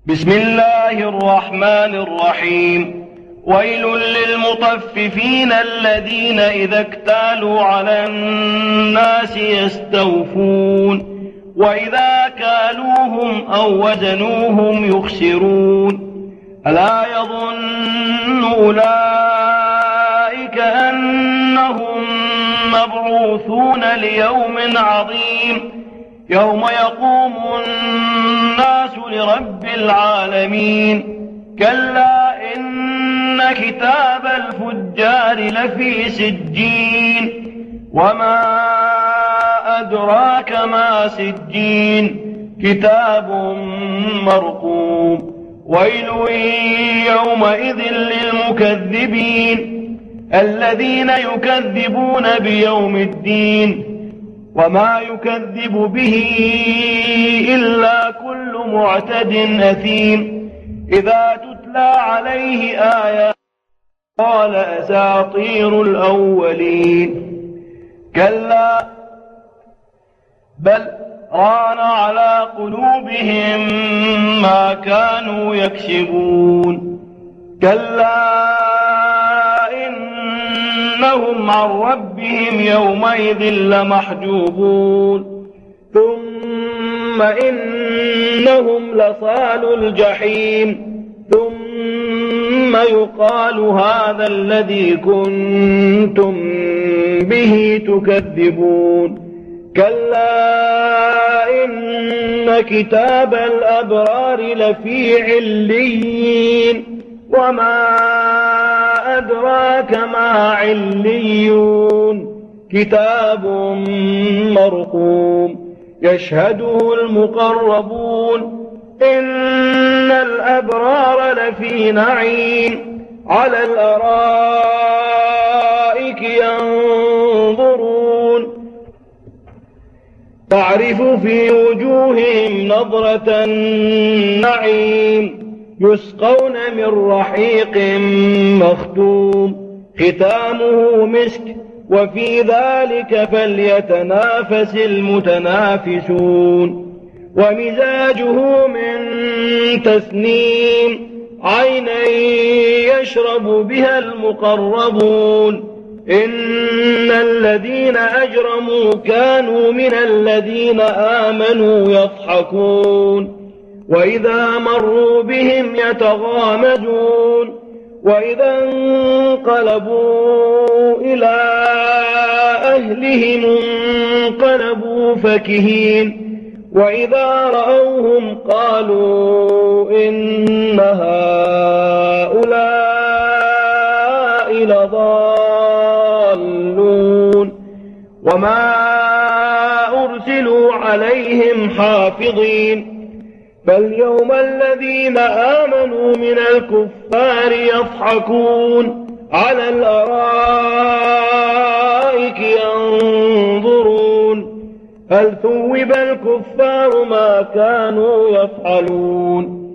بسم الله الرحمن الرحيم. ويل للمطففين الذين إذا اكتالوا على الناس يستوفون وإذا كالوهم أو وزنوهم يخسرون. ألا يظن أولئك أنهم مبعوثون ليوم عظيم يوم يقوم الناس لرب العالمين. كلا إن كتاب الفجار لفي سجين وما أدراك ما سجين كتاب مرقوم. ويل يومئذ للمكذبين الذين يكذبون بيوم الدين وما يكذب به إلا كل معتد أثيم. إذا تتلى عليه آيات قال أساطير الأولين. كلا بل ران على قلوبهم ما كانوا يكسبون. كلا إنهم عن ربهم يومئذ لمحجوبون. ثم إنهم لصالو الجحيم ثم يقال هذا الذي كنتم به تكذبون. كلا إن كتاب الأبرار لفي عليين وما أدراك ما عليون كتاب مرقوم يشهده المقربون. إن الأبرار لفي نعيم على الأرائك ينظرون تعرف في وجوههم نضرة النعيم يسقون من رحيق مختوم ختامه مسك وفي ذلك فليتنافس المتنافسون. ومزاجه من تسنيم عينا يشرب بها المقربون. إن الذين أجرموا كانوا من الذين آمنوا يضحكون وإذا مروا بهم يتغامزون وإذا انقلبوا إلى أهلهم انقلبوا فكهين وإذا رأوهم قالوا إن هؤلاء لضالون. وما أرسلوا عليهم حافظين. فاليوم الذين آمنوا من الكفار يضحكون على الأرائك ينظرون هل ثوب الكفار ما كانوا يفعلون.